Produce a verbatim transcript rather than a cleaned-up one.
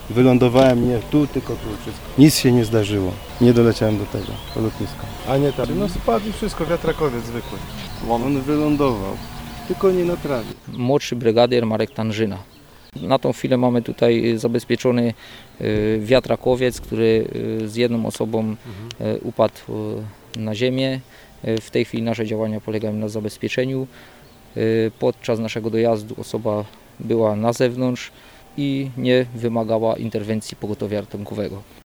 Wylądowałem nie tu, tylko tu wszystko. Nic się nie zdarzyło. Nie doleciałem do tego, do lotniska. A nie tam. No spadł i wszystko, wiatrakowiec zwykły. On wylądował, tylko nie na trawie. Młodszy brygadier Marek Tanżyna. Na tą chwilę mamy tutaj zabezpieczony wiatrakowiec, który z jedną osobą upadł na ziemię. W tej chwili nasze działania polegają na zabezpieczeniu. Podczas naszego dojazdu osoba była na zewnątrz i nie wymagała interwencji pogotowia ratunkowego.